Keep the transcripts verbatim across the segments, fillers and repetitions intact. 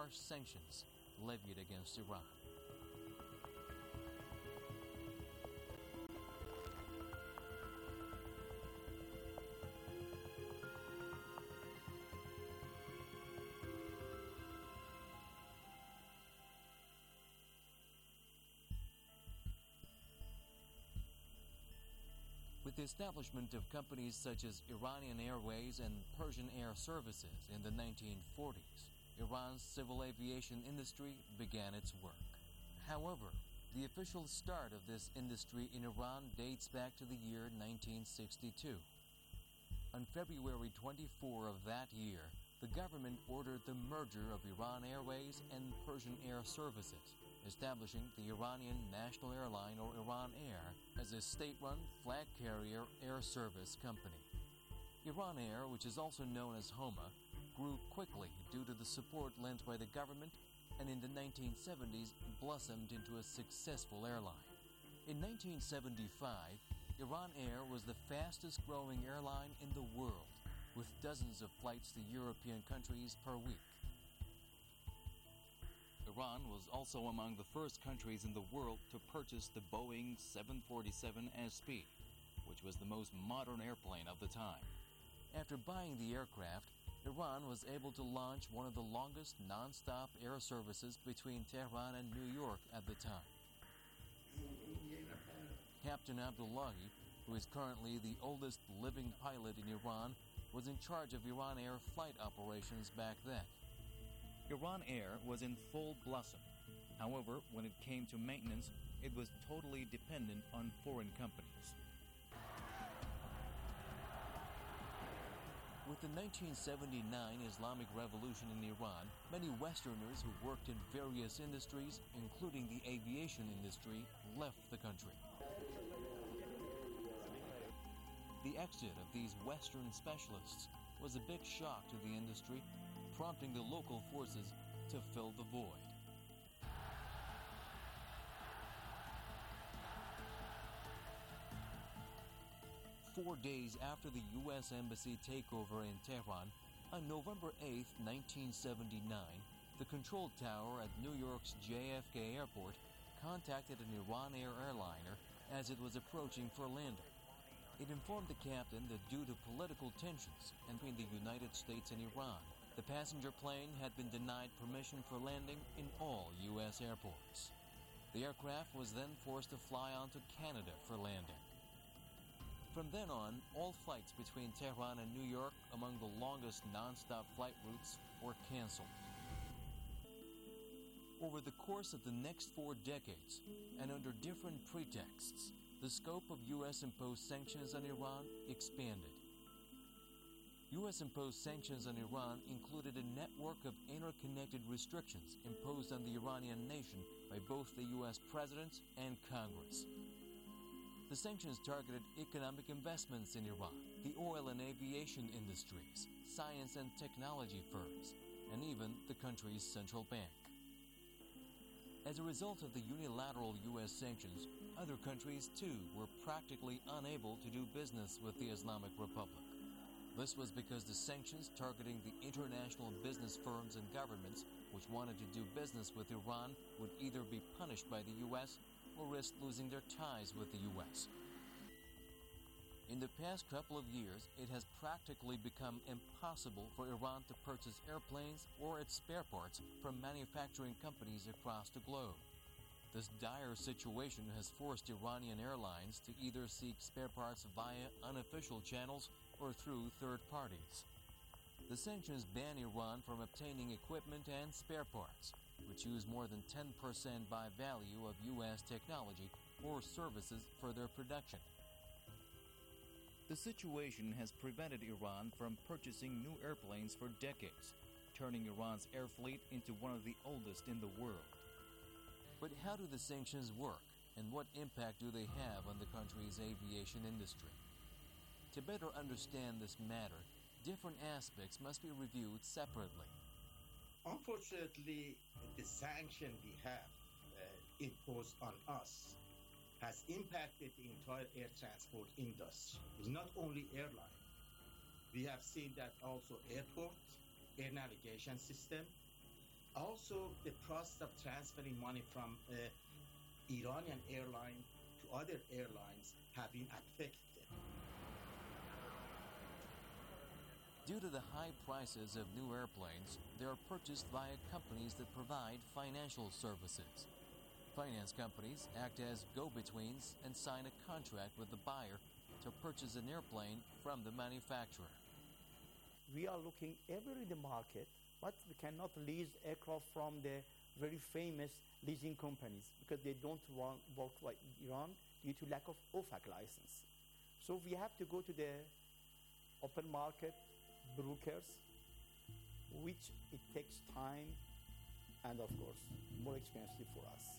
harsh sanctions levied against Iran. With the establishment of companies such as Iranian Airways and Persian Air Services in the nineteen forties, Iran's civil aviation industry began its work. However, the official start of this industry in Iran dates back to the year nineteen sixty-two. On February twenty-fourth of that year, the government ordered the merger of Iran Airways and Persian Air Services, establishing the Iranian National Airline, or Iran Air, as a state-run flag carrier air service company. Iran Air, which is also known as Homa, grew quickly due to the support lent by the government, and in the nineteen seventies blossomed into a successful airline. In nineteen seventy-five, Iran Air was the fastest-growing airline in the world, with dozens of flights to European countries per week. Iran was also among the first countries in the world to purchase the Boeing seven forty-seven S P, which was the most modern airplane of the time. After buying the aircraft, Iran was able to launch one of the longest non-stop air services between Tehran and New York at the time. Captain Abdullahi, who is currently the oldest living pilot in Iran, was in charge of Iran Air flight operations back then. Iran Air was in full blossom. However, when it came to maintenance, it was totally dependent on foreign companies. With the nineteen seventy-nine Islamic Revolution in Iran, many Westerners who worked in various industries, including the aviation industry, left the country. The exit of these Western specialists was a big shock to the industry, prompting the local forces to fill the void. Four days after the U S Embassy takeover in Tehran, on November eighth, nineteen seventy-nine, the control tower at New York's J F K Airport contacted an Iran Air airliner as it was approaching for landing. It informed the captain that due to political tensions between the United States and Iran, the passenger plane had been denied permission for landing in all U S airports. The aircraft was then forced to fly on to Canada for landing. From then on, all flights between Tehran and New York, among the longest non-stop flight routes, were canceled. Over the course of the next four decades, and under different pretexts, the scope of U S-imposed sanctions on Iran expanded. U S-imposed sanctions on Iran included a network of interconnected restrictions imposed on the Iranian nation by both the U S President and Congress. The sanctions targeted economic investments in Iran, the oil and aviation industries, science and technology firms, and even the country's central bank. As a result of the unilateral U S sanctions, other countries too were practically unable to do business with the Islamic Republic. This was because the sanctions targeting the international business firms and governments which wanted to do business with Iran would either be punished by the U S or risk losing their ties with the U S. In the past couple of years, it has practically become impossible for Iran to purchase airplanes or its spare parts from manufacturing companies across the globe. This dire situation has forced Iranian airlines to either seek spare parts via unofficial channels or through third parties. The sanctions ban Iran from obtaining equipment and spare parts, which use more than ten percent by value of U S technology or services for their production. The situation has prevented Iran from purchasing new airplanes for decades, turning Iran's air fleet into one of the oldest in the world. But how do the sanctions work, and what impact do they have on the country's aviation industry? To better understand this matter, different aspects must be reviewed separately. Unfortunately, the sanction we have uh, imposed on us has impacted the entire air transport industry. It's not only airline. We have seen that also airport, air navigation system, Also, the process of transferring money from uh, Iranian airline to other airlines have been affected. Due to the high prices of new airplanes, they are purchased via companies that provide financial services. Finance companies act as go-betweens and sign a contract with the buyer to purchase an airplane from the manufacturer. We are looking everywhere in the market, but we cannot lease aircraft from the very famous leasing companies because they don't want work like Iran due to lack of O F A C license. So we have to go to the open market brokers, which it takes time and, of course, more expensive for us.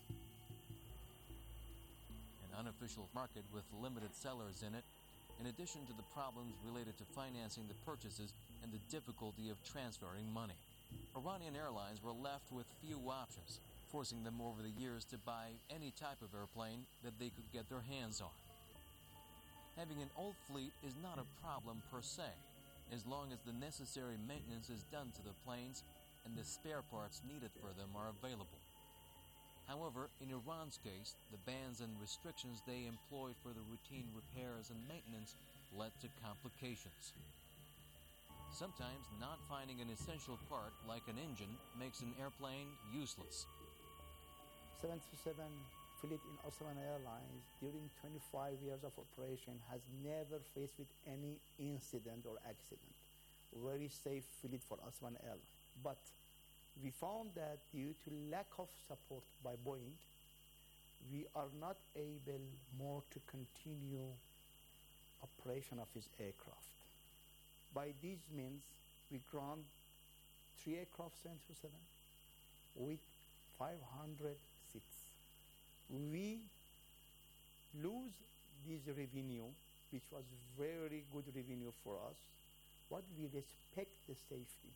An unofficial market with limited sellers in it, in addition to the problems related to financing the purchases and the difficulty of transferring money. Iranian Airlines were left with few options, forcing them over the years to buy any type of airplane that they could get their hands on. Having an old fleet is not a problem per se, as long as the necessary maintenance is done to the planes and the spare parts needed for them are available. However, in Iran's case, the bans and restrictions they employed for the routine repairs and maintenance led to complications. Sometimes not finding an essential part like an engine makes an airplane useless. seven thirty-seven fleet in Osman Airlines during twenty-five years of operation has never faced with any incident or accident. Very safe fleet for Osman Airlines. But we found that due to lack of support by Boeing, we are not able more to continue operation of his aircraft. By these means, we grant three aircraft seven thirty-seven with five hundred seats. We lose this revenue, which was very good revenue for us, but we respect the safety.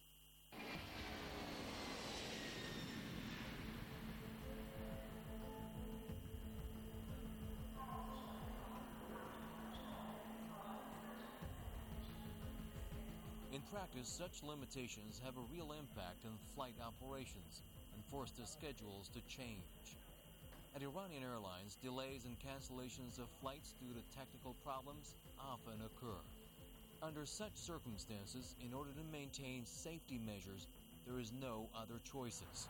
In practice, such limitations have a real impact on flight operations and force the schedules to change. At Iranian Airlines, delays and cancellations of flights due to technical problems often occur. Under such circumstances, in order to maintain safety measures, there is no other choices.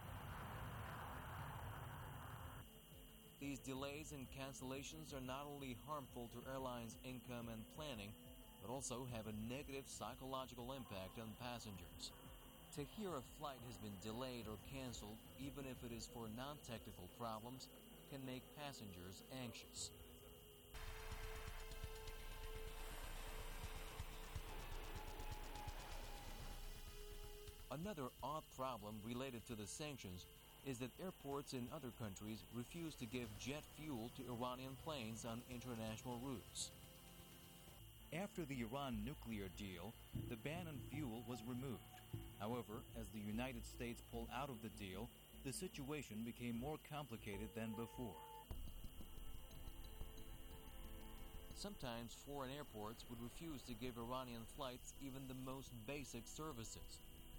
These delays and cancellations are not only harmful to airlines' income and planning, but also have a negative psychological impact on passengers. To hear a flight has been delayed or canceled, even if it is for non-technical problems, can make passengers anxious. Another odd problem related to the sanctions is that airports in other countries refuse to give jet fuel to Iranian planes on international routes. After the Iran nuclear deal, the ban on fuel was removed. However, as the United States pulled out of the deal, the situation became more complicated than before. Sometimes foreign airports would refuse to give Iranian flights even the most basic services.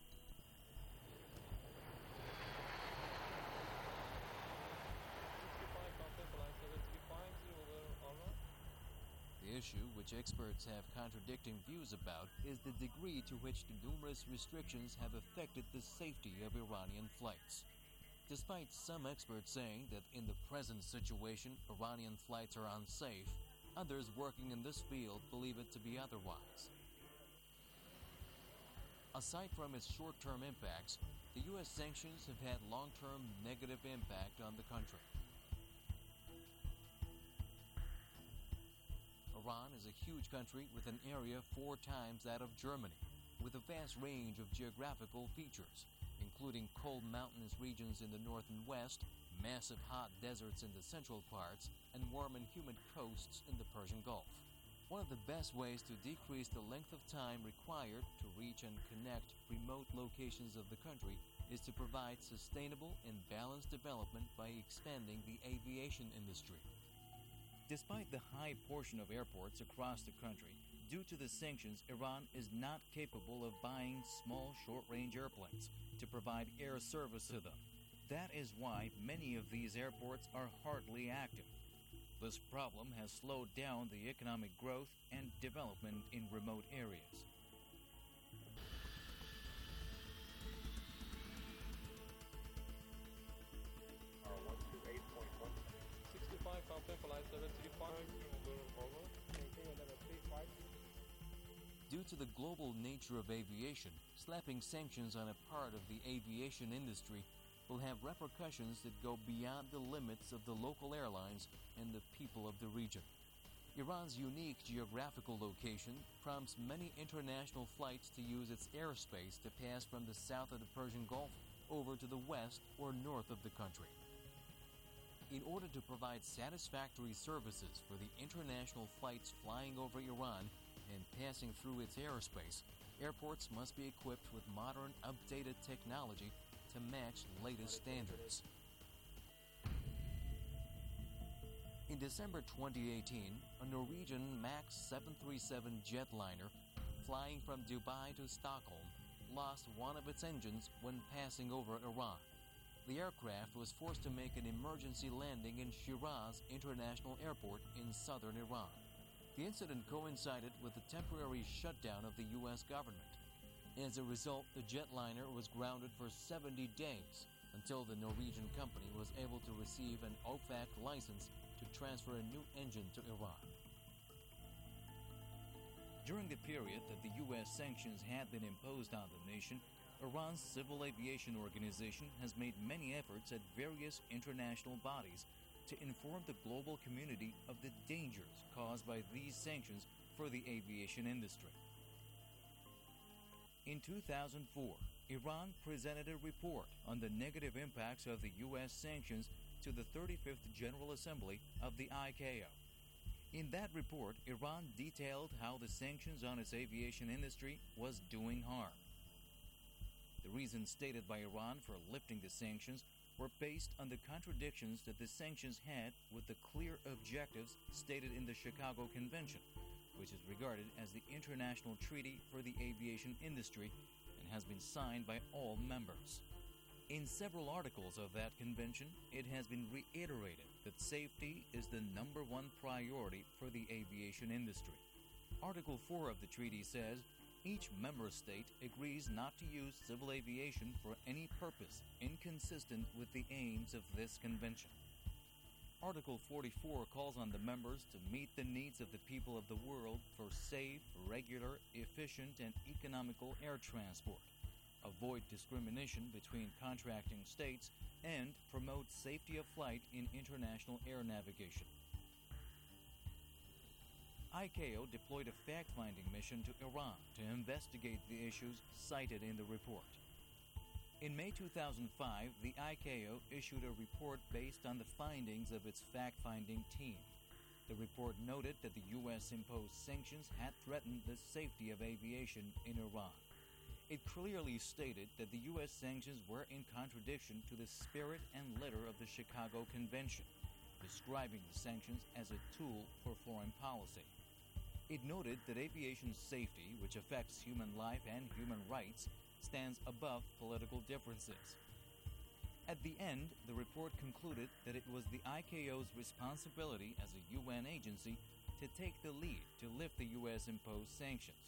The issue, which experts have contradicting views about, is the degree to which the numerous restrictions have affected the safety of Iranian flights. Despite some experts saying that in the present situation Iranian flights are unsafe, others working in this field believe it to be otherwise. Aside from its short-term impacts, the U S sanctions have had long-term negative impact on the country. Iran is a huge country with an area four times that of Germany, with a vast range of geographical features, including cold mountainous regions in the north and west, massive hot deserts in the central parts, and warm and humid coasts in the Persian Gulf. One of the best ways to decrease the length of time required to reach and connect remote locations of the country is to provide sustainable and balanced development by expanding the aviation industry. Despite the high portion of airports across the country, due to the sanctions, Iran is not capable of buying small short-range airplanes, to provide air service to them. That is why many of these airports are hardly active. This problem has slowed down the economic growth and development in remote areas. one two eight point one. sixty-five, contact flight seven three five, over. Due to the global nature of aviation, slapping sanctions on a part of the aviation industry will have repercussions that go beyond the limits of the local airlines and the people of the region. Iran's unique geographical location prompts many international flights to use its airspace to pass from the south of the Persian Gulf over to the west or north of the country. In order to provide satisfactory services for the international flights flying over Iran and passing through its airspace, airports must be equipped with modern, updated technology to match latest standards. In December twenty eighteen, a Norwegian MAX seven thirty-seven jetliner flying from Dubai to Stockholm lost one of its engines when passing over Iran. The aircraft was forced to make an emergency landing in Shiraz International Airport in southern Iran. The incident coincided with the temporary shutdown of the U S government. As a result, the jetliner was grounded for seventy days until the Norwegian company was able to receive an O F A C license to transfer a new engine to Iran. During the period that the U S sanctions had been imposed on the nation, Iran's Civil Aviation Organization has made many efforts at various international bodies to inform the global community of the dangers caused by these sanctions for the aviation industry. In two thousand four, Iran presented a report on the negative impacts of the U S sanctions to the thirty-fifth General Assembly of the I C A O. In that report, Iran detailed how the sanctions on its aviation industry was doing harm. The reasons stated by Iran for lifting the sanctions were based on the contradictions that the sanctions had with the clear objectives stated in the Chicago Convention, which is regarded as the international treaty for the aviation industry and has been signed by all members. In several articles of that convention, it has been reiterated that safety is the number one priority for the aviation industry. Article four of the treaty says, each member state agrees not to use civil aviation for any purpose inconsistent with the aims of this convention. Article forty-four calls on the members to meet the needs of the people of the world for safe, regular, efficient, and economical air transport, avoid discrimination between contracting states, and promote safety of flight in international air navigation. I C A O deployed a fact-finding mission to Iran to investigate the issues cited in the report. In May two thousand five, the I C A O issued a report based on the findings of its fact-finding team. The report noted that the U S imposed sanctions had threatened the safety of aviation in Iran. It clearly stated that the U S sanctions were in contradiction to the spirit and letter of the Chicago Convention, describing the sanctions as a tool for foreign policy. It noted that aviation safety, which affects human life and human rights, stands above political differences. At the end, the report concluded that it was the I C A O's responsibility as a U N agency to take the lead to lift the U S-imposed sanctions.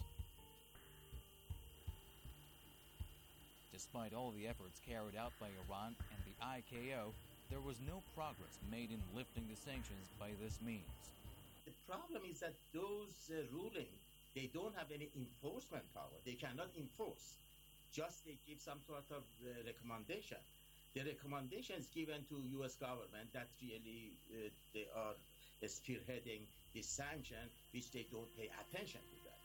Despite all the efforts carried out by Iran and the I C A O, there was no progress made in lifting the sanctions by this means. The problem is that those uh, rulings, they don't have any enforcement power. They cannot enforce. Just they give some sort of uh, recommendation. The recommendation is given to U S government that really uh, they are spearheading the sanction, which they don't pay attention to that.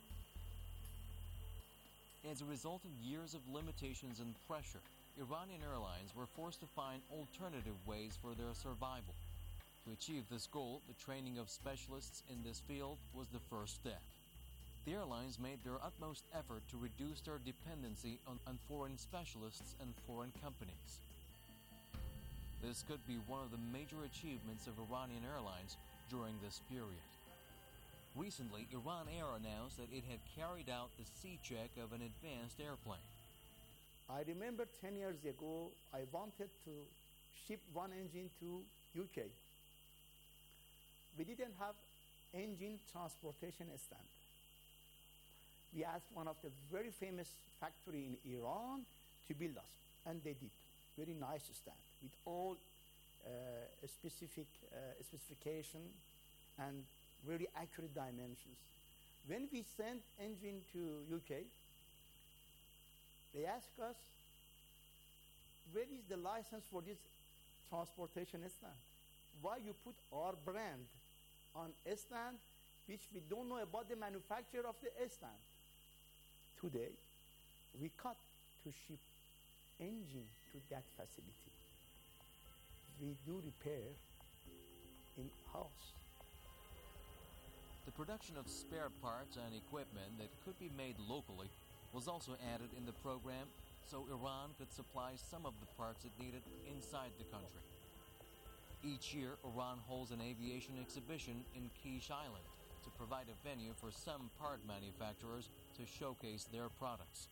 As a result of years of limitations and pressure, Iranian airlines were forced to find alternative ways for their survival. To achieve this goal, the training of specialists in this field was the first step. The airlines made their utmost effort to reduce their dependency on, on foreign specialists and foreign companies. This could be one of the major achievements of Iranian airlines during this period. Recently, Iran Air announced that it had carried out the C-check of an advanced airplane. I remember ten years ago, I wanted to ship one engine to U K. We didn't have engine transportation stand. We asked one of the very famous factory in Iran to build us, and they did. Very nice stand with all uh, specific uh, specification and very accurate dimensions. When we sent engine to U K, they asked us, where is the license for this transportation stand? Why you put our brand on a stand which we don't know about the manufacturer of the stand? Today, we cut to ship engine to that facility. We do repair in-house. The production of spare parts and equipment that could be made locally was also added in the program so Iran could supply some of the parts it needed inside the country. Each year, Iran holds an aviation exhibition in Quiche Island to provide a venue for some part manufacturers to showcase their products.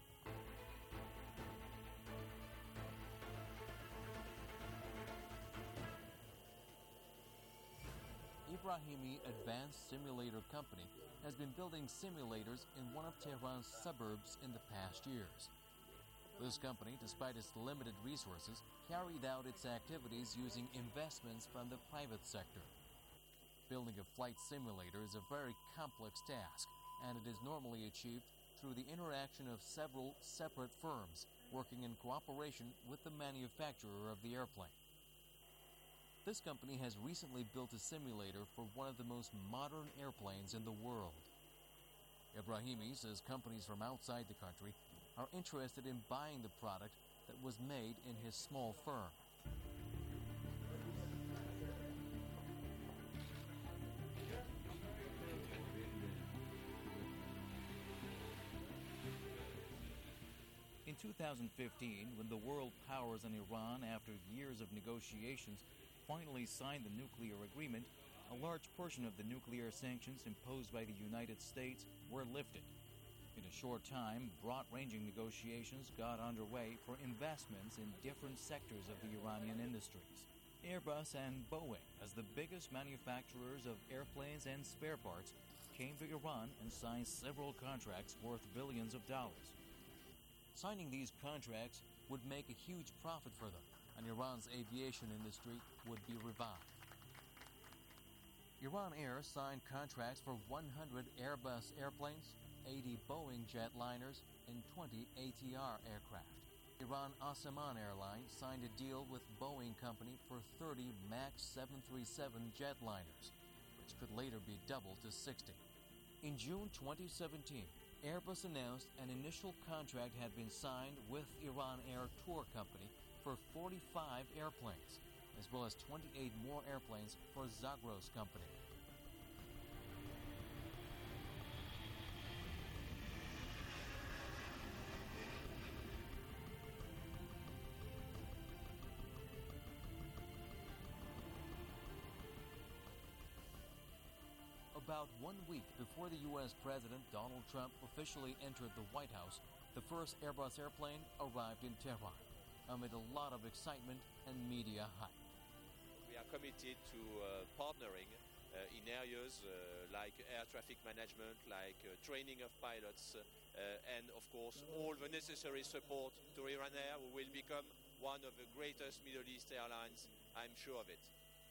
Ibrahimi Advanced Simulator Company has been building simulators in one of Tehran's suburbs in the past years. This company, despite its limited resources, carried out its activities using investments from the private sector. Building a flight simulator is a very complex task, and it is normally achieved through the interaction of several separate firms working in cooperation with the manufacturer of the airplane. This company has recently built a simulator for one of the most modern airplanes in the world. Ibrahimi says companies from outside the country are interested in buying the product that was made in his small firm. In two thousand fifteen, when the world powers in Iran, after years of negotiations, finally signed the nuclear agreement, a large portion of the nuclear sanctions imposed by the United States were lifted. In a short time, broad-ranging negotiations got underway for investments in different sectors of the Iranian industries. Airbus and Boeing, as the biggest manufacturers of airplanes and spare parts, came to Iran and signed several contracts worth billions of dollars. Signing these contracts would make a huge profit for them, and Iran's aviation industry would be revived. Iran Air signed contracts for one hundred Airbus airplanes, eighty Boeing jetliners, and twenty A T R aircraft. Iran Asaman Airlines signed a deal with Boeing Company for thirty MAX seven thirty-seven jetliners, which could later be doubled to sixty. In June twenty seventeen, Airbus announced an initial contract had been signed with Iran Air Tour Company for forty-five airplanes, as well as twenty-eight more airplanes for Zagros Company. About one week before the U S President Donald Trump officially entered the White House, the first Airbus airplane arrived in Tehran, amid a lot of excitement and media hype. We are committed to uh, partnering uh, in areas uh, like air traffic management, like uh, training of pilots, uh, and of course all the necessary support to Iran Air, who will become one of the greatest Middle East airlines, I'm sure of it.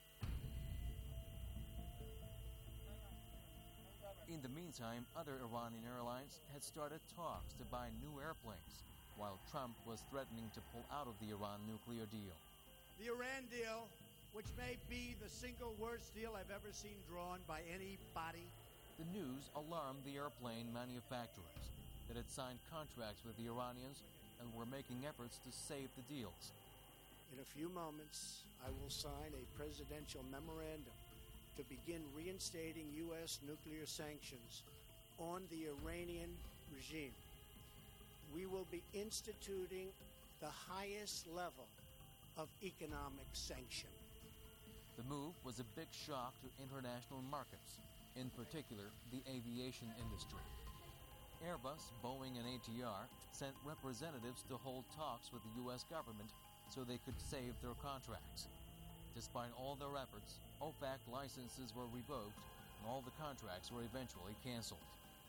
In the meantime, other Iranian airlines had started talks to buy new airplanes, while Trump was threatening to pull out of the Iran nuclear deal. The Iran deal, which may be the single worst deal I've ever seen drawn by anybody. The news alarmed the airplane manufacturers that had signed contracts with the Iranians and were making efforts to save the deals. In a few moments, I will sign a presidential memorandum to begin reinstating U S nuclear sanctions on the Iranian regime. We will be instituting the highest level of economic sanction. The move was a big shock to international markets, in particular the aviation industry. Airbus, Boeing, and A T R sent representatives to hold talks with the U S government so they could save their contracts. Despite all their efforts, O FAC licenses were revoked and all the contracts were eventually canceled.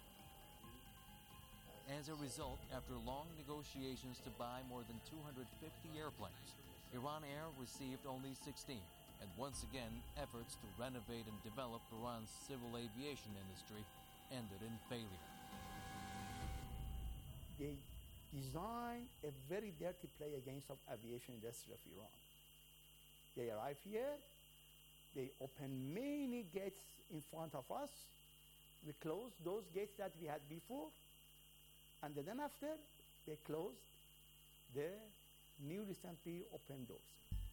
As a result, after long negotiations to buy more than two hundred fifty airplanes, Iran Air received only sixteen, and once again, efforts to renovate and develop Iran's civil aviation industry ended in failure. They designed a very dirty play against the aviation industry of Iran. They arrived here, they opened many gates in front of us. We closed those gates that we had before, and then after, they closed the new recently opened doors.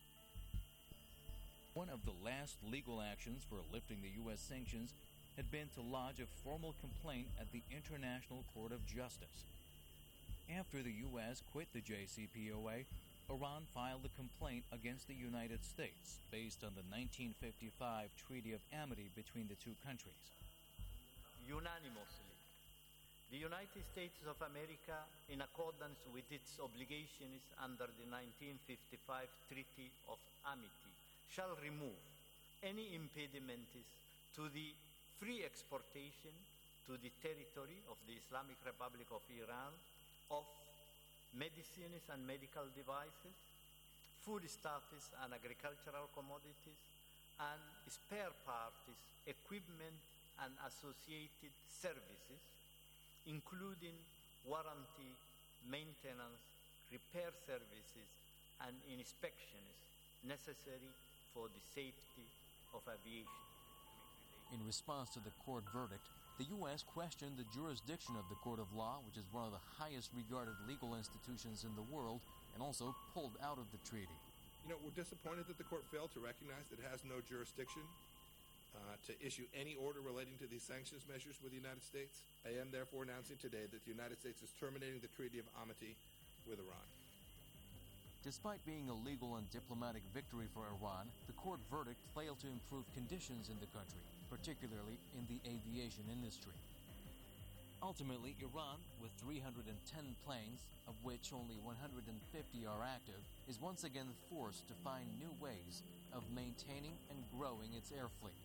One of the last legal actions for lifting the U S sanctions had been to lodge a formal complaint at the International Court of Justice. After the U S quit the J C P O A, Iran filed a complaint against the United States based on the nineteen fifty-five Treaty of Amity between the two countries. Unanimously, the United States of America, in accordance with its obligations under the nineteen fifty-five Treaty of Amity, shall remove any impediments to the free exportation to the territory of the Islamic Republic of Iran of medicines and medical devices, foodstuffs and agricultural commodities, and spare parts, equipment, and associated services, including warranty, maintenance, repair services, and inspections necessary for the safety of aviation. In response to the court verdict, the U S questioned the jurisdiction of the Court of Law, which is one of the highest regarded legal institutions in the world, and also pulled out of the treaty. You know, we're disappointed that the court failed to recognize that it has no jurisdiction uh, to issue any order relating to these sanctions measures with the United States. I am therefore announcing today that the United States is terminating the Treaty of Amity with Iran. Despite being a legal and diplomatic victory for Iran, the court verdict failed to improve conditions in the country, particularly in the aviation industry. Ultimately, Iran, with three hundred ten planes, of which only one hundred fifty are active, is once again forced to find new ways of maintaining and growing its air fleet.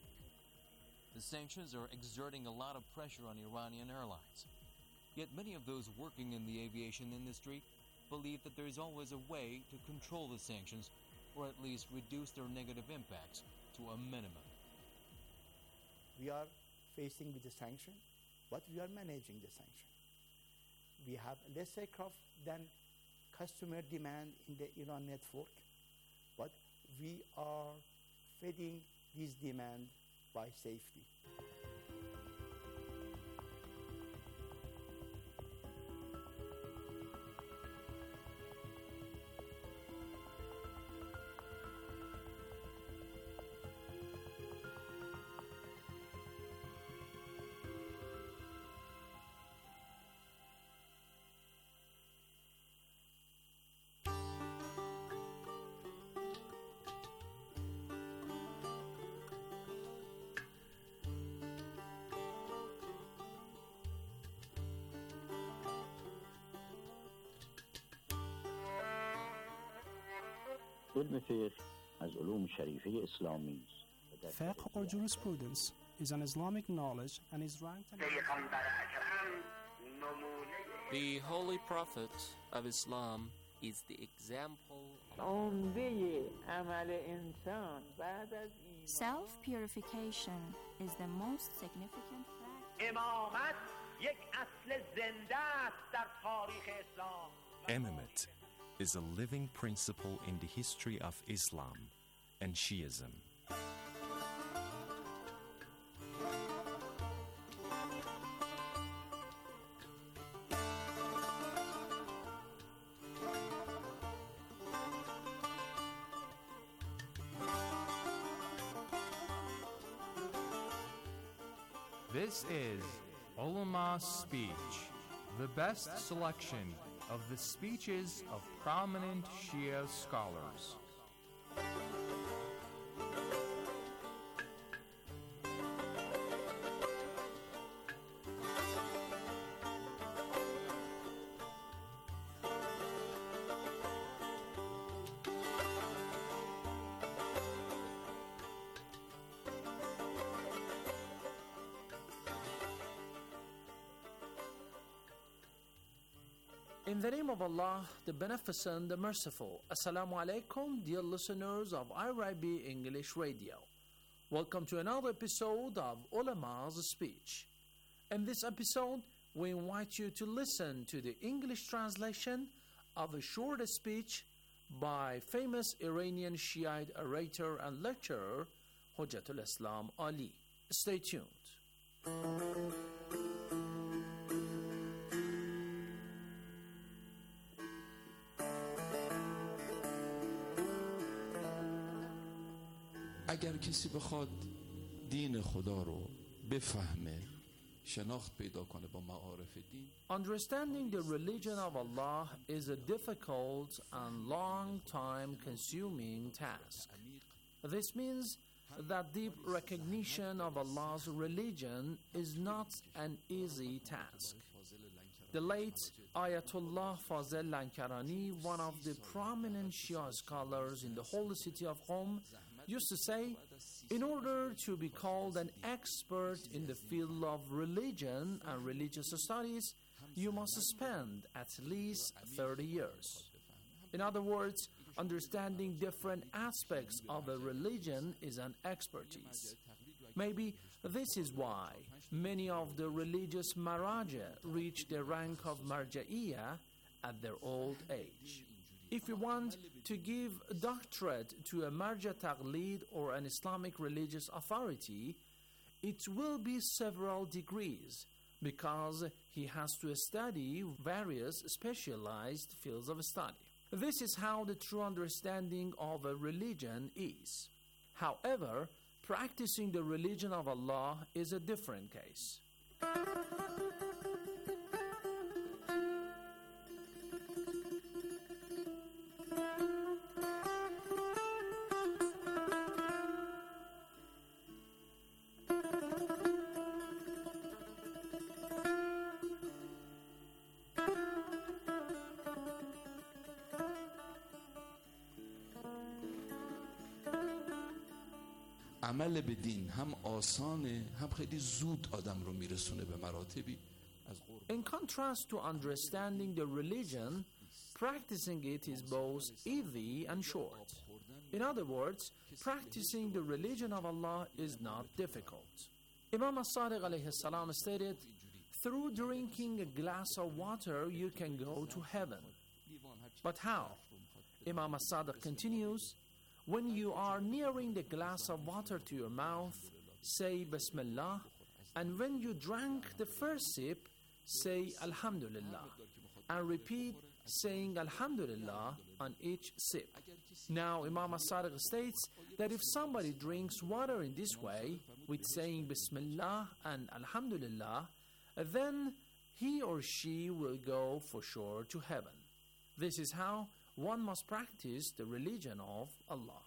The sanctions are exerting a lot of pressure on Iranian airlines. Yet many of those working in the aviation industry believe that there is always a way to control the sanctions, or at least reduce their negative impacts to a minimum. We are facing with the sanction, but we are managing the sanction. We have less aircraft than customer demand in the Iran network, but we are feeding this demand by safety. علم فقه از علوم شریفه اسلامی است. Fiqh or jurisprudence is an Islamic knowledge and is ranked. The Holy Prophet of Islam is the example. Self-purification is the most significant fact. Imamate is a living principle in the history of Islam and Shiism. This is Ulama Speech, the best selection of the speeches of prominent Shia scholars. In the name of Allah, the Beneficent, the Merciful. Assalamu alaikum, dear listeners of I R I B English Radio. Welcome to another episode of Ulama's Speech. In this episode, we invite you to listen to the English translation of a short speech by famous Iranian Shiite orator and lecturer, Hujjatul Islam Ali. Stay tuned. اگر کسی بخواد دین خدا رو بفهمه شناخت پیدا کنه با معارف دین Understanding the religion of Allah is a difficult and long time consuming task. This means that deep recognition of Allah's religion is not an easy task. The late Ayatollah Fazl Lankarani, one of the prominent Shia scholars in the holy city of Qom, used to say, in order to be called an expert in the field of religion and religious studies, you must spend at least thirty years. In other words, understanding different aspects of a religion is an expertise. Maybe this is why many of the religious maraja reach the rank of marja'iyah at their old age. If you want to give a doctorate to a marja taqlid or an Islamic religious authority, it will be several degrees because he has to study various specialized fields of study. This is how the true understanding of a religion is. However, practicing the religion of Allah is a different case. عمل به دین هم آسانه هم خیلی زود آدم رو میرسونه به مراتبی از قرب. In contrast to understanding the religion, practicing it is both easy and short. In other words, practicing the religion of Allah is not difficult. Imam as-Sadiq alayhi salam stated, through drinking a glass of water you can go to heaven. But how? Imam as-Sadiq continues, when you are nearing the glass of water to your mouth, say Bismillah, and when you drank the first sip, say Alhamdulillah, and repeat saying Alhamdulillah on each sip. Now Imam as-Sadiq states that if somebody drinks water in this way, with saying Bismillah and Alhamdulillah, then he or she will go for sure to heaven. This is how one must practice the religion of Allah.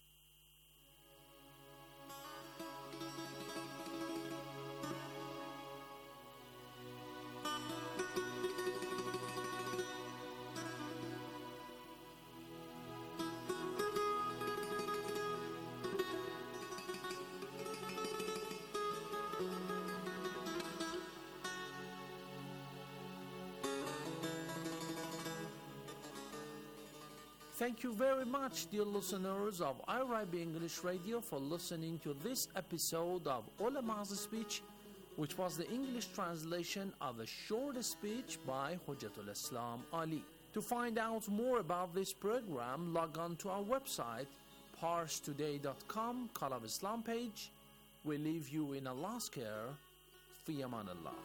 Thank you very much, dear listeners of I R I B English Radio, for listening to this episode of Ulama's Speech, which was the English translation of a short speech by Hujjatul Islam Ali. To find out more about this program, log on to our website, pars today dot com, Call Islam page. We leave you in Allah's care. Fi aman Allah.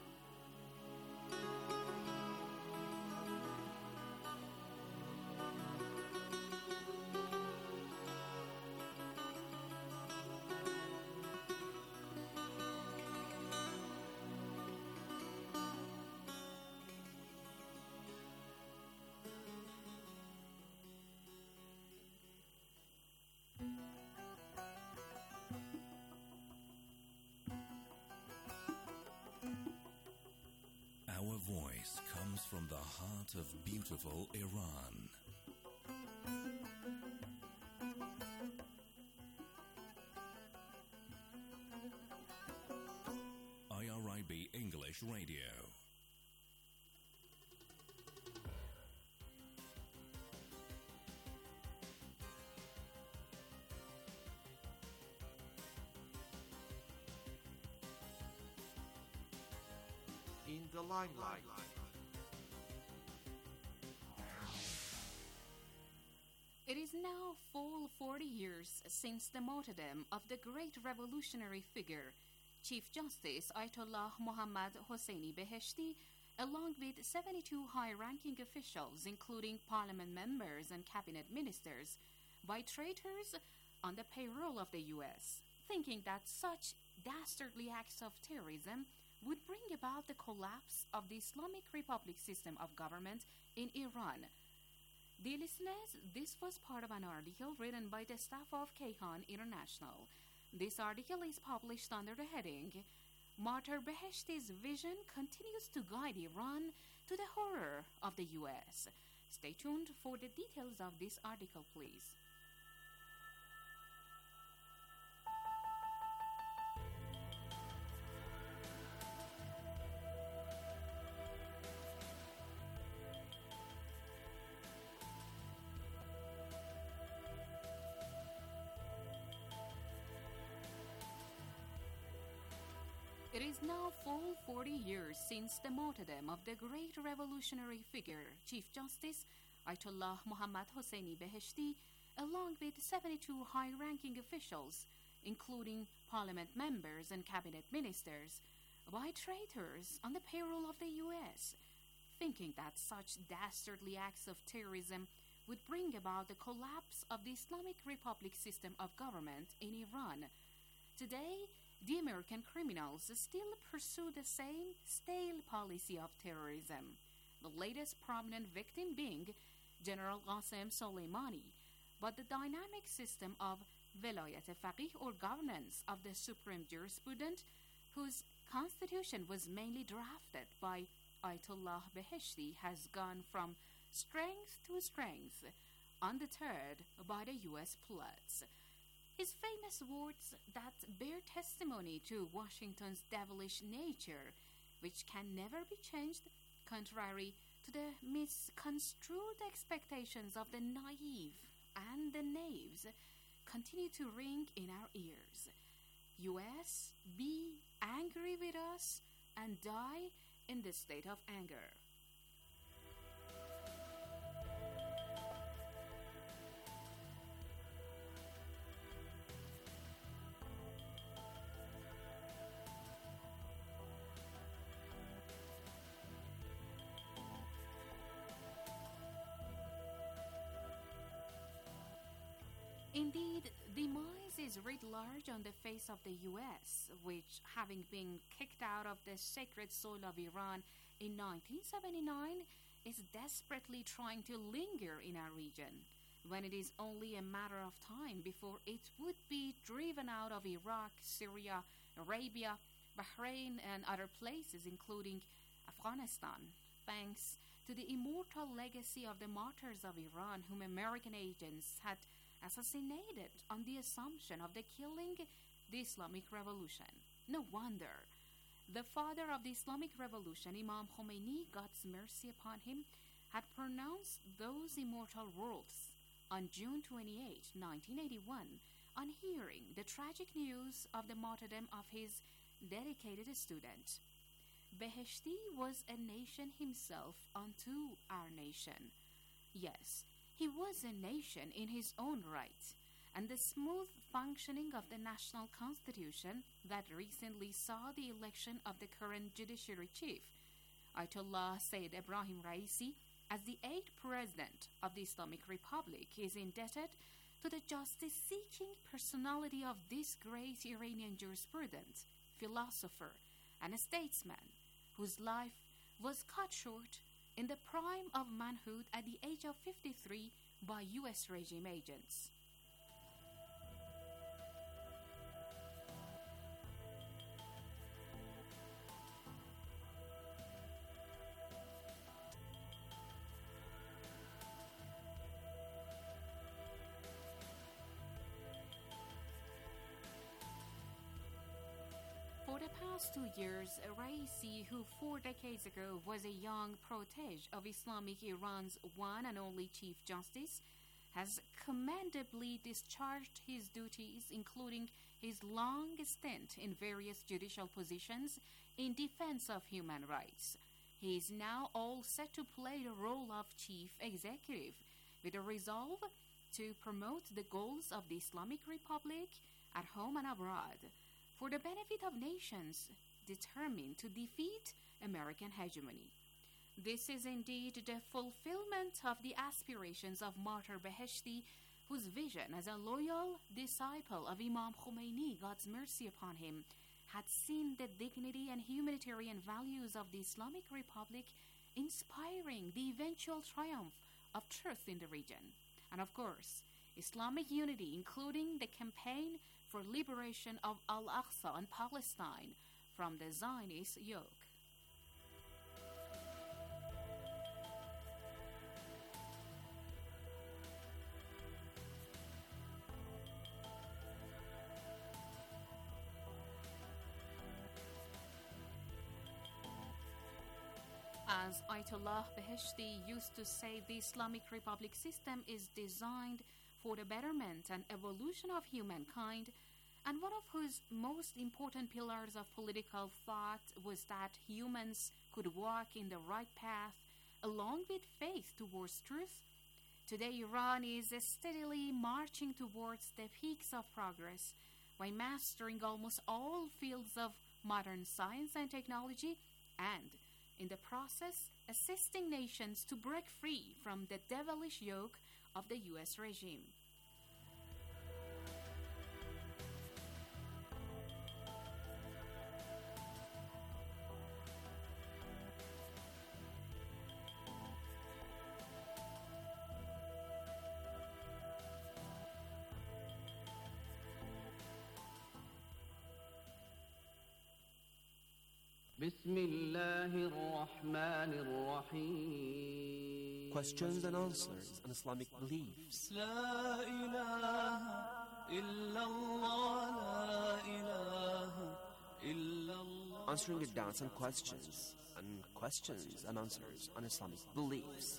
Our voice comes from the heart of beautiful Iran. I R I B English Radio. the limelight. It is now full forty years since the martyrdom of the great revolutionary figure, Chief Justice Ayatollah Mohammad Hosseini Beheshti, along with seventy-two high-ranking officials, including parliament members and cabinet ministers, by traitors on the payroll of the U S, thinking that such dastardly acts of terrorism would bring about the collapse of the Islamic Republic system of government in Iran. Dear listeners, this was part of an article written by the staff of Kayhan International. This article is published under the heading, Martyr Beheshti's vision continues to guide Iran to the horror of the U S. Stay tuned for the details of this article, please. It is now full forty years since the martyrdom of the great revolutionary figure, Chief Justice Ayatollah Mohammad Hosseini Beheshti, along with seventy-two high-ranking officials, including parliament members and cabinet ministers, by traitors on the payroll of the U S, thinking that such dastardly acts of terrorism would bring about the collapse of the Islamic Republic system of government in Iran. Today, the American criminals still pursue the same stale policy of terrorism, the latest prominent victim being General Qasem Soleimani. But the dynamic system of Velayat Faqih, or governance of the supreme jurisprudent, whose constitution was mainly drafted by Ayatollah Beheshti, has gone from strength to strength, undeterred by the U S plots. His famous words that bear testimony to Washington's devilish nature, which can never be changed, contrary to the misconstrued expectations of the naive and the knaves, continue to ring in our ears. U S, be angry with us and die in this state of anger. Indeed, demise is writ large on the face of the U S, which, having been kicked out of the sacred soil of Iran in nineteen seventy-nine, is desperately trying to linger in our region, when it is only a matter of time before it would be driven out of Iraq, Syria, Arabia, Bahrain, and other places, including Afghanistan, thanks to the immortal legacy of the martyrs of Iran, whom American agents had assassinated on the assumption of the killing the Islamic Revolution. No wonder. The father of the Islamic Revolution, Imam Khomeini, God's mercy upon him, had pronounced those immortal words on June twenty-eighth, nineteen eighty-one, on hearing the tragic news of the martyrdom of his dedicated student. Beheshti was a nation himself unto our nation. Yes, he was a nation in his own right, and the smooth functioning of the national constitution that recently saw the election of the current judiciary chief, Ayatollah Sayyid Ebrahim Raisi, as the eighth president of the Islamic Republic, is indebted to the justice-seeking personality of this great Iranian jurisprudent, philosopher, and a statesman, whose life was cut short in the prime of manhood at the age of fifty-three by U S regime agents. For the past two years, Raisi, who four decades ago was a young protege of Islamic Iran's one and only Chief Justice, has commendably discharged his duties, including his long stint in various judicial positions in defense of human rights. he is now all set to play the role of chief executive, with a resolve to promote the goals of the Islamic Republic at home and abroad, for the benefit of nations determined to defeat American hegemony. This is indeed the fulfillment of the aspirations of Martyr Beheshti, whose vision as a loyal disciple of Imam Khomeini, God's mercy upon him, had seen the dignity and humanitarian values of the Islamic Republic inspiring the eventual triumph of truth in the region. And of course, Islamic unity, including the campaign for liberation of Al-Aqsa and Palestine from the Zionist yoke. As Ayatollah Beheshti used to say, the Islamic Republic system is designed for the betterment and evolution of humankind, and one of whose most important pillars of political thought was that humans could walk in the right path along with faith towards truth. Today, Iran is steadily marching towards the peaks of progress by mastering almost all fields of modern science and technology, and in the process, assisting nations to break free from the devilish yoke of the U S regime. Questions and answers on Islamic beliefs. Answering your doubts and questions, and questions and answers on Islamic beliefs.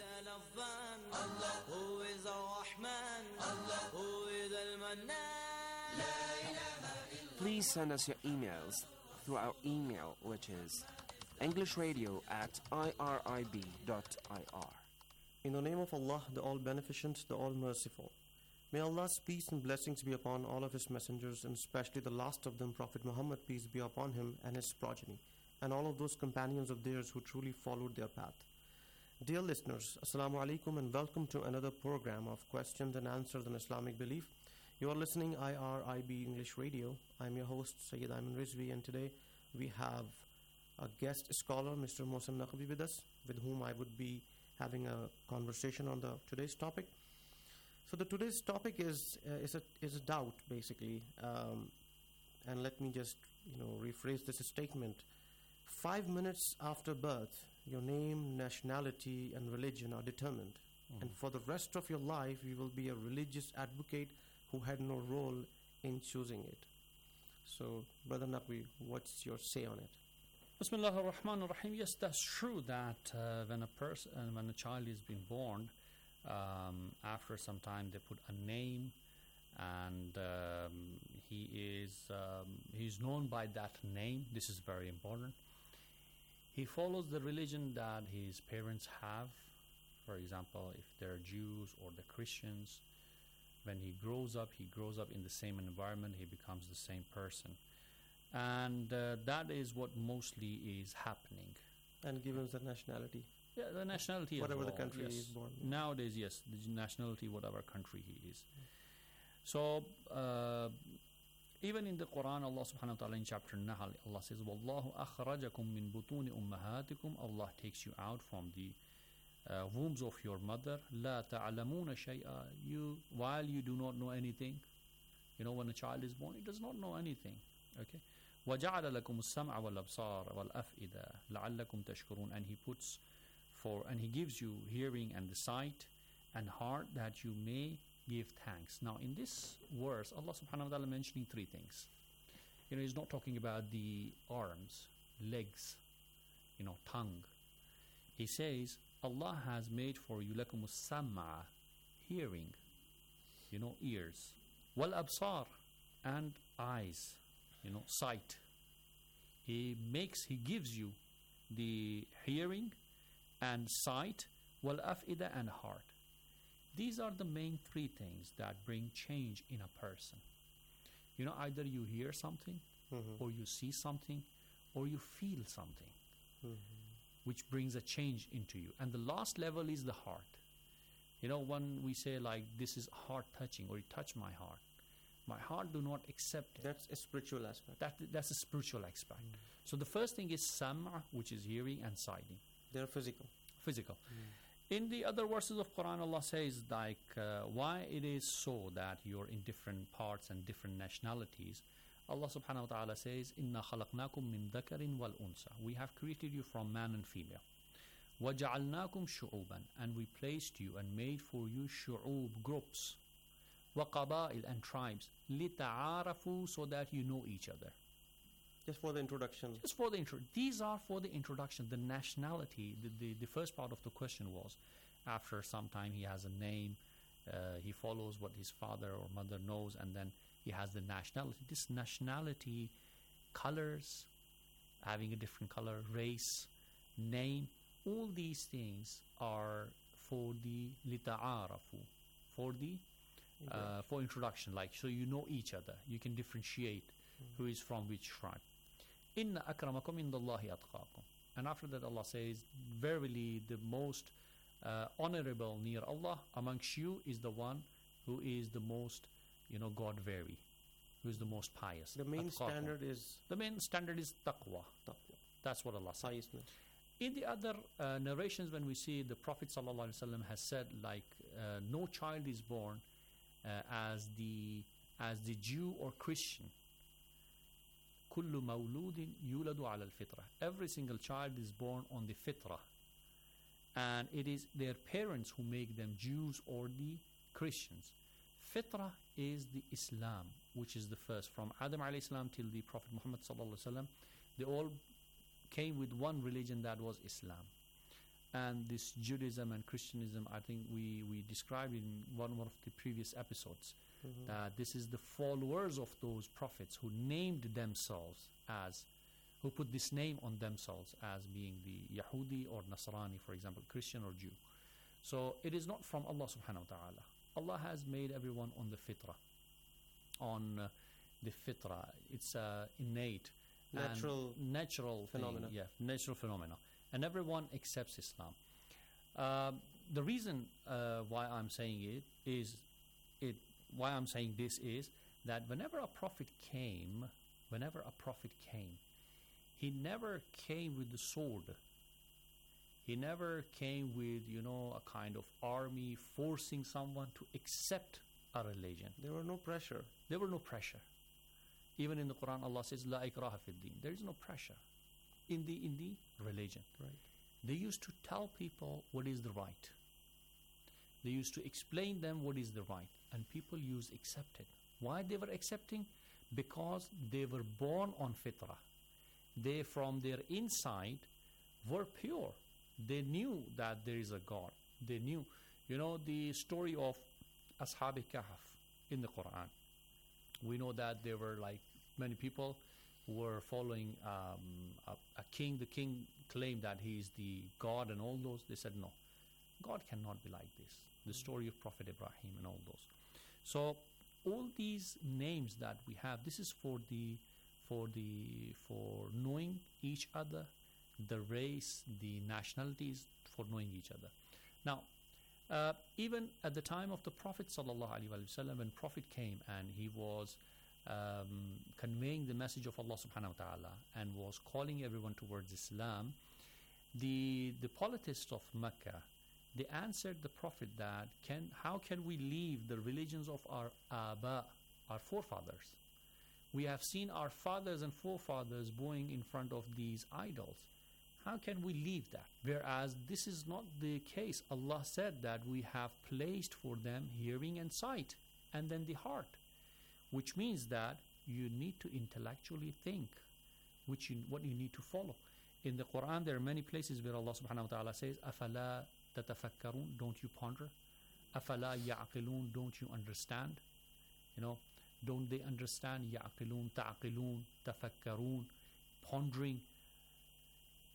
Please send us your emails through our email, which is englishradio at irib dot I R. In the name of Allah, the All-Beneficent, the All-Merciful. May Allah's peace and blessings be upon all of His messengers, and especially the last of them, Prophet Muhammad, peace be upon him, and his progeny, and all of those companions of theirs who truly followed their path. Dear listeners, Assalamu alaikum, and welcome to another program of questions and answers on Islamic belief. You are listening I R I B English Radio. I'm your host, Sayyid Ayman Rizvi, and today we have a guest scholar, Mister Mohsen Naqvi, with us, with whom I would be having a conversation on the today's topic. So the today's topic is uh, is a is a doubt, basically, um, and let me just you know rephrase this statement. Five minutes after birth, your name, nationality, and religion are determined, mm. and for the rest of your life, you will be a religious advocate who had no role in choosing it. So, Brother Naqvi, what's your say on it? Bismillah ar-Rahman ar-Rahim. Yes, that's true that uh, when a person, uh, when a child is being born, um, after some time they put a name, and um, he is um, he's known by that name. This is very important. He follows the religion that his parents have. For example, if they're Jews or the Christians, when he grows up, he grows up in the same environment, he becomes the same person. And uh, that is what mostly is happening. And given the nationality? Yeah, the nationality whatever as well, the country yes. he is born in. Nowadays, yes, the nationality, whatever country he is. Mm. So, uh, even in the Quran, Allah subhanahu wa ta'ala in chapter Nahl, Allah says, وَاللَّهُ أَخْرَجَكُم مِّن بُطُونِ أُمَّهَاتِكُم. Allah takes you out from the Uh, wombs of your mother, لا تعلمون شيئا. You, while you do not know anything, you know, when a child is born, he does not know anything. Okay, وجعل لكم السمع والأبصار والأفئدة لعلكم تشكرون. And he puts for, and he gives you hearing and the sight and heart that you may give thanks. Now, in this verse, Allah subhanahu wa ta'ala mentioning three things. You know, he's not talking about the arms, legs, you know, tongue. He says, Allah has made for you lakum as-sam'a, hearing, you know, ears, wal absar, and eyes, you know, sight. He makes, he gives you the hearing and sight, wal-af'ida, and heart. These are the main three things that bring change in a person. You know, either you hear something, mm-hmm. or you see something, or you feel something, mm-hmm. which brings a change into you. And the last level is the heart. You know, when we say like, this is heart touching, or you touch my heart, my heart do not accept it. That's a spiritual aspect. That, that's a spiritual aspect. Mm. So the first thing is sam'a, which is hearing, and sighting. They're physical. Physical. Mm. In the other verses of Quran, Allah says like uh, why it is so that you're in different parts and different nationalities. Allah subhanahu wa ta'ala says, Inna khalaqnakum min dhakarin wal unsa. We have created you from man and female. وَجَعَلْنَاكُمْ شُعُوبًا. And we placed you and made for you shu'ub, groups. وَقَبَائِل, and tribes. لِتَعَارَفُوا, so that you know each other. Just for the introduction. Just for the intro. These are for the introduction. The nationality, the, the, the first part of the question was, after some time he has a name, uh, he follows what his father or mother knows, and then he has the nationality. This nationality, colors, having a different color, race, name, all these things are for the lita'arafu, for the uh, for introduction, like so you know each other, you can differentiate mm. who is from which tribe. Inna akramakum indallahi atqakum. And after that Allah says, verily the most uh, honorable near Allah amongst you is the one who is the most, you know, God-wary, who is the most pious. The main atqakum. standard is the main standard is taqwa. Taqwa. That's what Allah says. In the other uh, narrations, when we see the Prophet ﷺ has said, like, uh, no child is born uh, as the as the Jew or Christian. Kullu mawludin yuladu ala al-fitra. Every single child is born on the fitra, and it is their parents who make them Jews or the Christians. Fitra is the Islam, which is the first, from Adam alayhi salam till the Prophet Muhammad sallallahu alaihi wasallam. They all came with one religion, that was Islam. And this Judaism and Christianism, I think we, we described in one of the previous episodes, mm-hmm. that this is the followers of those prophets who named themselves as, who put this name on themselves as being the Yahudi or Nasrani, for example, Christian or Jew. So it is not from Allah subhanahu wa ta'ala. Allah has made everyone on the fitra, on uh, the fitra. It's uh, innate, natural, natural phenomena. Thing, yeah, natural phenomena, and everyone accepts Islam. Uh, the reason uh, why I'm saying it is, it why I'm saying this is that whenever a prophet came, whenever a prophet came, he never came with the sword. He never came with, you know, a kind of army forcing someone to accept a religion. There were no pressure. There were no pressure. Even in the Quran, Allah says, "La ikraha fid din." There is no pressure in the in the religion. Right. They used to tell people what is the right. They used to explain them what is the right, and people used accepted. Why they were accepting? Because they were born on fitrah. They, from their inside, were pure. They knew that there is a God. They knew, you know, the story of Ashab Kahf in the Quran. We know that there were like many people who were following um, a, a king. The king claimed that he is the God and all those. They said, no, God cannot be like this. The story of Prophet Ibrahim and all those. So all these names that we have, this is for the for the for knowing each other, the race, the nationalities, for knowing each other. Now, uh, even at the time of the Prophet sallallahu alaihi wasallam, when Prophet came and he was um, conveying the message of Allah subhanahu wa ta'ala and was calling everyone towards Islam, the the politists of Mecca, they answered the Prophet that can how can we leave the religions of our Aba, our forefathers? We have seen our fathers and forefathers bowing in front of these idols. How can we leave that? Whereas this is not the case. Allah said that we have placed for them hearing and sight, and then the heart, which means that you need to intellectually think, which you, what you need to follow. In the Quran, there are many places where Allah subhanahu wa ta'ala says, أَفَلَا تَتَفَكَّرُونَ, don't you ponder? أَفَلَا يَعْقِلُونَ, don't you understand? You know, don't they understand? يَعْقِلُونَ, تَعْقِلُونَ, تَفَكَّرُونَ, pondering.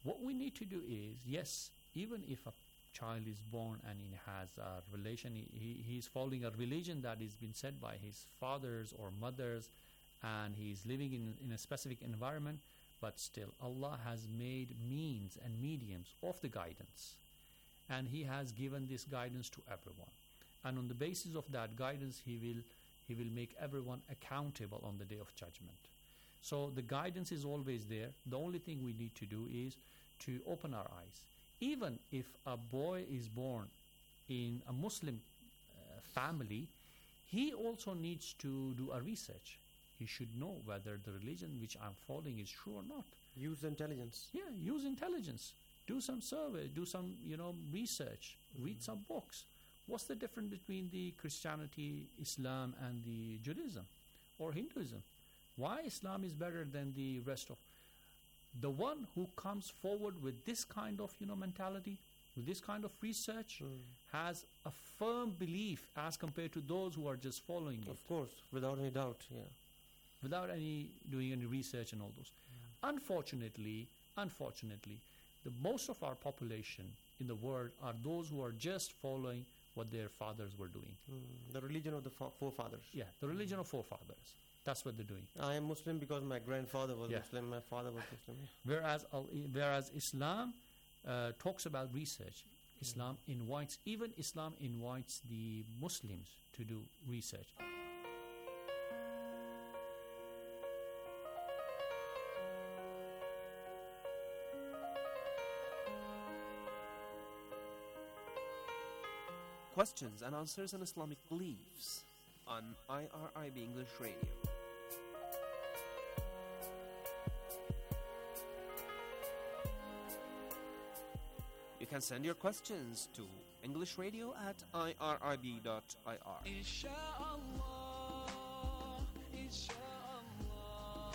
What we need to do is, yes, even if a child is born and he has a relation, he, he, he's following a religion that has been set by his fathers or mothers, and he's living in, in a specific environment, but still Allah has made means and mediums of the guidance, and He has given this guidance to everyone, and on the basis of that guidance He will He will make everyone accountable on the Day of Judgment. So the guidance is always there. The only thing we need to do is to open our eyes. Even if a boy is born in a Muslim uh, family, he also needs to do a research. He should know whether the religion which I'm following is true or not. Use intelligence. Yeah, use intelligence. Do some survey, do some, you know, research, mm-hmm. read some books. What's the difference between the Christianity, Islam, and the Judaism or Hinduism? Why Islam is better than the rest of? The one who comes forward with this kind of, you know, mentality, with this kind of research, mm. has a firm belief as compared to those who are just following it. Of course, without any doubt, yeah. Without any doing any research and all those. Mm. Unfortunately, unfortunately, the most of our population in the world are those who are just following what their fathers were doing. Mm. The religion of the fo- forefathers. Yeah, the religion mm. of forefathers. That's what they're doing. I am Muslim because my grandfather was yeah. Muslim, my father was Muslim. Yeah. Whereas, uh, whereas Islam uh, talks about research. Islam mm. invites, even Islam invites the Muslims to do research. Questions and answers on Islamic beliefs on I R I B English Radio. You can send your questions to English Radio at I R I B dot I R. Insha'Allah, Insha'Allah,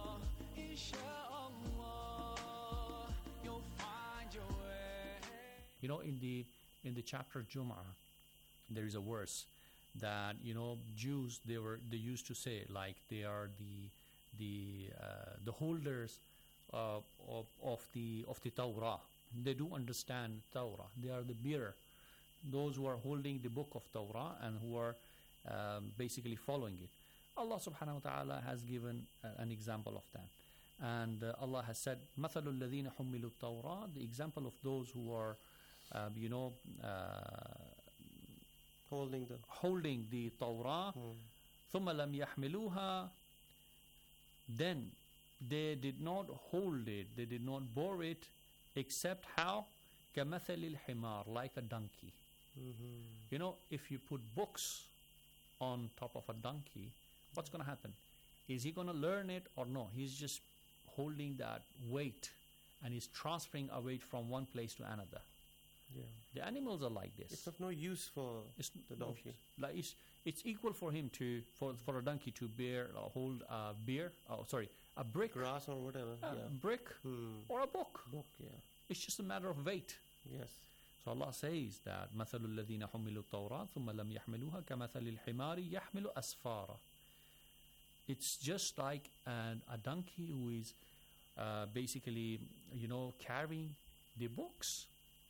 Insha'Allah, you'll find your way. You know, in the in the chapter Jum'ah, there is a verse that, you know, Jews, they were they used to say, like, they are the the uh, the holders uh, of of the of the Torah. They do understand Torah. They are the bearer, those who are holding the book of Torah and who are um, basically following it. Allah subhanahu wa ta'ala has given uh, an example of that. And uh, Allah has said, مَثَلُ الَّذِينَ حُمِّلُوا التَّوْرَاةَ, the example of those who are, uh, you know, uh, holding the holding the Torah, ثُمَّ لَمْ يَحْمِلُوهَا, then they did not hold it, they did not bore it, except how? كَمَثَلِ الْحِمَارِ, like a donkey. Mm-hmm. You know, if you put books on top of a donkey, what's going to happen? Is he going to learn it or no? He's just holding that weight and he's transferring a weight from one place to another. Yeah. The animals are like this. It's of no use for it's the donkey. No, like it's, it's equal for him to for for a donkey to bear or hold a beer. Oh, sorry, a brick, grass or whatever. A yeah. brick hmm. or a book. Book, yeah. It's just a matter of weight. Yes. So Allah says that مثل الذين حملوا التوراة ثم لم يحملوها كمثل الحمار يحمل أسفارا. It's just like an, a donkey who is uh, basically, you know, carrying the books.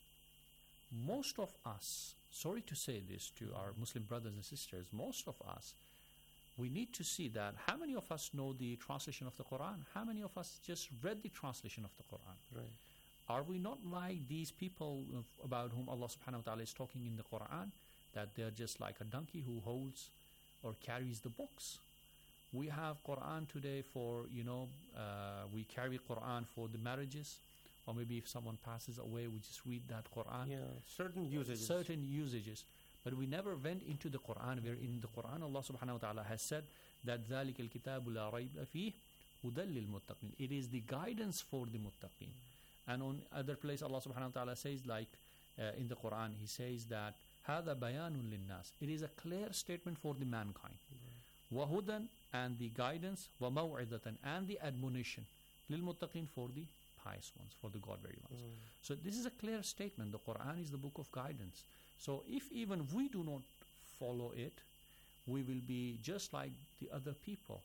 Most of us, sorry to say this to our Muslim brothers and sisters, most of us, we need to see that how many of us know the translation of the Quran? How many of us just read the translation of the Quran? Right. Are we not like these people about whom Allah subhanahu wa ta'ala is talking in the Quran, that they're just like a donkey who holds or carries the books? We have Quran today for, you know, uh, we carry Quran for the marriages, or maybe if someone passes away, we just read that Quran. Yeah, certain usages. Certain usages. But we never went into the Quran, where in the Quran Allah subhanahu wa ta'ala has said that ذَلِكَ الْكِتَابُ لَا رَيْبَ فِيهِ هُدًى لِلْمُتَّقِينَ. It is the guidance for the muttaqin. And on other place Allah subhanahu wa ta'ala says, like uh, in the Quran, He says that هَذَا بَيَانٌ لِلنَّاسِ. It is a clear statement for the mankind. وَهُدًى, and the guidance, وَمَوْعِظَةً, and the admonition, لِلْمُتَّقِينَ, for the pious ones, for the God-very ones. Mm. So this is a clear statement. The Quran is the book of guidance. So if even we do not follow it, we will be just like the other people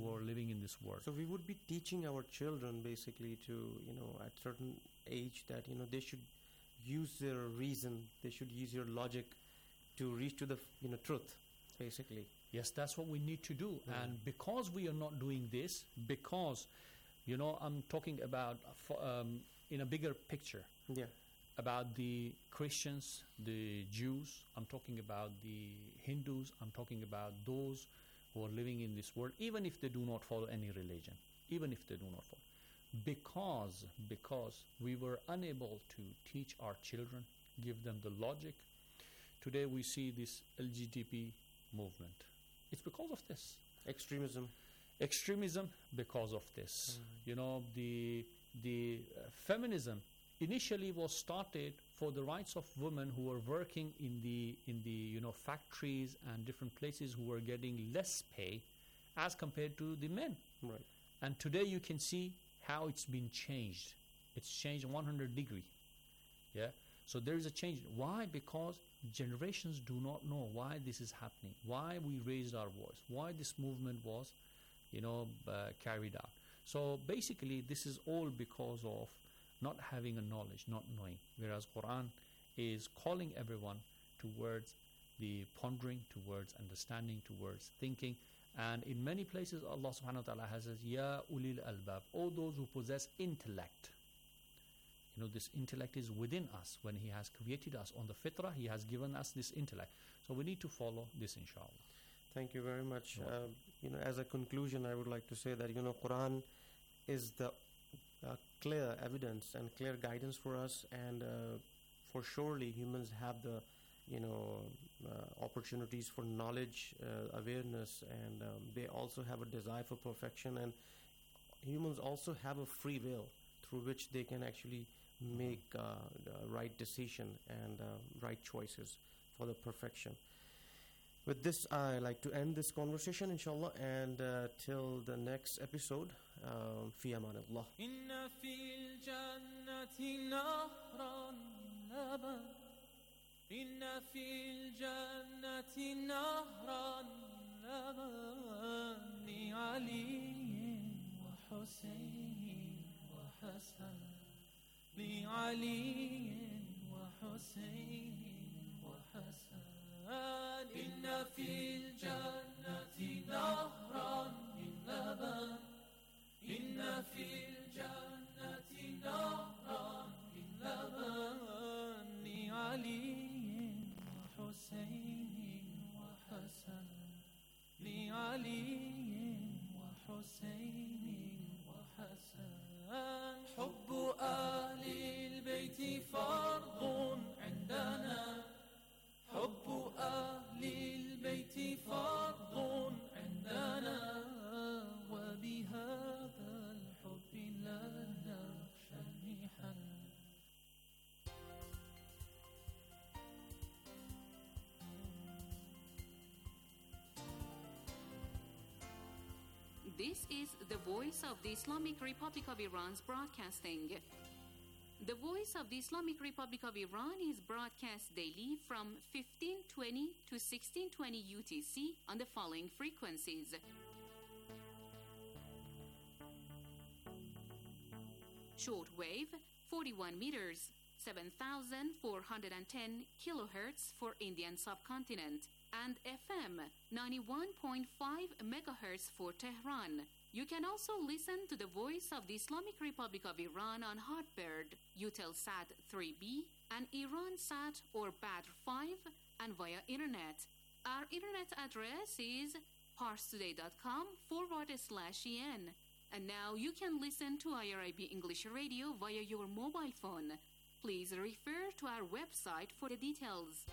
who are living in this world. So we would be teaching our children basically to, you know, at certain age that, you know, they should use their reason, they should use your logic to reach to the, you know, truth, basically. Yes, that's what we need to do. Yeah. And because we are not doing this, because, you know, I'm talking about um, in a bigger picture. Yeah. About the Christians, the Jews, I'm talking about the Hindus, I'm talking about those who are living in this world, even if they do not follow any religion, even if they do not follow. Because, because we were unable to teach our children, give them the logic. Today we see this L G B T movement. It's because of this. Extremism. Extremism because of this. Mm. You know, the, the uh, feminism initially was started for the rights of women who were working in the in the you know factories and different places who were getting less pay as compared to the men. Right. And today you can see how it's been changed. It's changed one hundred degree. Yeah. So there is a change. Why? Because generations do not know why this is happening. Why we raised our voice. Why this movement was, you know, uh, carried out. So basically, this is all because of not having a knowledge, not knowing. Whereas Quran is calling everyone towards the pondering, towards understanding, towards thinking. And in many places, Allah subhanahu wa ta'ala has said, Ya ulil albab, all those who possess intellect. You know, this intellect is within us. When He has created us on the fitrah, He has given us this intellect. So we need to follow this, inshallah. Thank you very much. Uh, you know, as a conclusion, I would like to say that, you know, Quran is the Uh, clear evidence and clear guidance for us, and uh, for surely humans have the, you know, uh, opportunities for knowledge, uh, awareness, and um, they also have a desire for perfection, and humans also have a free will through which they can actually make uh, the right decision and uh, right choices for the perfection. With this, I like to end this conversation, inshallah, and uh, till the next episode, um, fi amanillah. Inna fil jannati nahran laban. Inna fil jannati nahran laban. Li Ali wa Husayn wa Hasan. Li Ali wa Husayn wa Hasan. إن في الجنة نهرا من لبن إن في الجنة نهرا من لبن لعلي وحسين وحسن لعلي وحسين وحسن حب أهل البيت فرض عندنا حب أهل البيت فرض عندنا وبهذا الحب لا نخشى المحن. This is the voice of the Islamic Republic of Iran's broadcasting. The Voice of the Islamic Republic of Iran is broadcast daily from fifteen twenty to sixteen twenty U T C on the following frequencies. Shortwave, forty-one meters, seven thousand four hundred ten kilohertz for Indian subcontinent, and F M, ninety-one point five megahertz for Tehran. You can also listen to the Voice of the Islamic Republic of Iran on Hotbird, Eutelsat three B, and IranSat or Badr five, and via Internet. Our Internet address is parstoday.com forward slash en. And now you can listen to I R I B English Radio via your mobile phone. Please refer to our website for the details.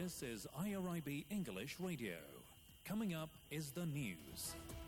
This is I R I B English Radio. Coming up is the news.